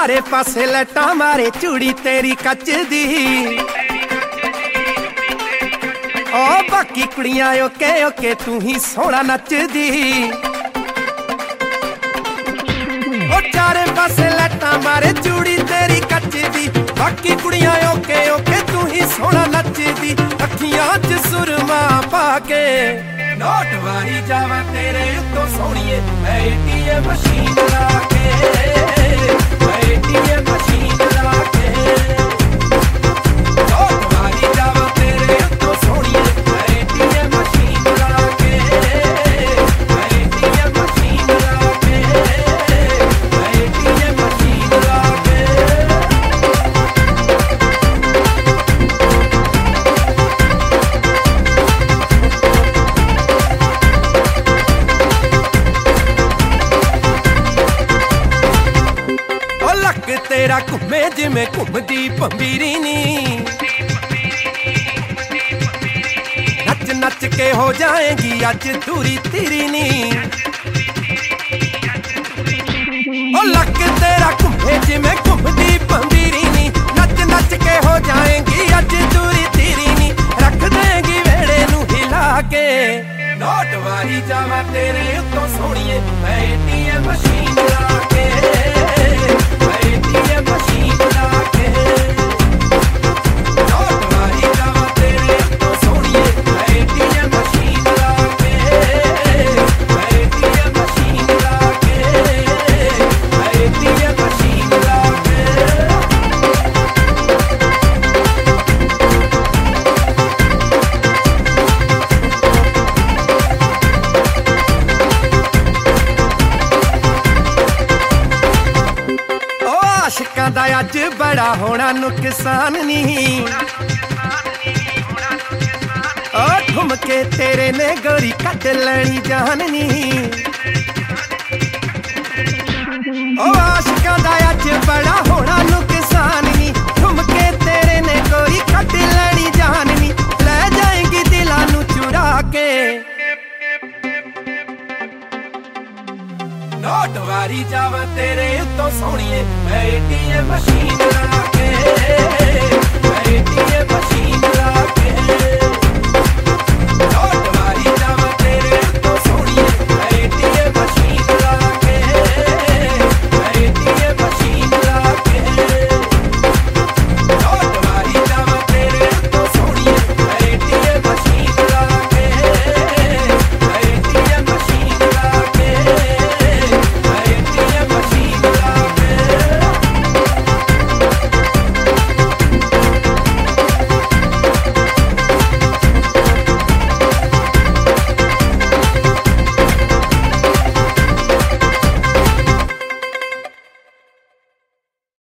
चारे पासे लटा मारे चूड़ी तेरी कच दी ओ बाकी कुड़ियां ओके ओके तू ही सोहना नचदी ओ चारे पासे लटा मारे चूड़ी तेरी कच दी बाकी कुड़ियां ओके ओके तू ही सोहना नचदी अखियां च सुरमा पाके नोट वारी जावा तेरे उत्तों सोहणीए मैं ATM मशीन ला के मैं ATM मशीन ला के नोट वारी जावा तेरे उत्तों सोहणीए मैं ATM मशीन ला के मैं ATM मशीन ला के मैं ATM मशीन ला के तेरा घूमे जिमें घूमदी पंबीरी नी नच नच के हो जाएगी अज दूरी तेरी नी ओ लक तेरा घूमे जिमें घूमदी पंबीरी नी नच नच के हो जाएगी अज दूरी तेरी नी रख देगी वेड़े नू हिला के नोट वारी जावा तेरे उत्तों सोहणीए मैं ATM मशीन ला के ATM मशीन ला के नोट वारी जावा तेरे उत्तों सोहणीए मैं ATM मशीन ला के मैं ATM मशीन ला के मैं ATM मशीन ला के आशिकां दा अज बड़ा होना नुकसान नहीं ओ ठुमके तेरे ने गोरी कट लैनी जान नहीं ओ आशिकां दा अज बड़ा होना नुकसान नहीं ठुमके तेरे ने गोरी कट लैनी जान नहीं ले जाएंगी दिलां नू चुरा के नोट वारी जावा तेरे उत्तों सोहणीए मैं ATM मशीन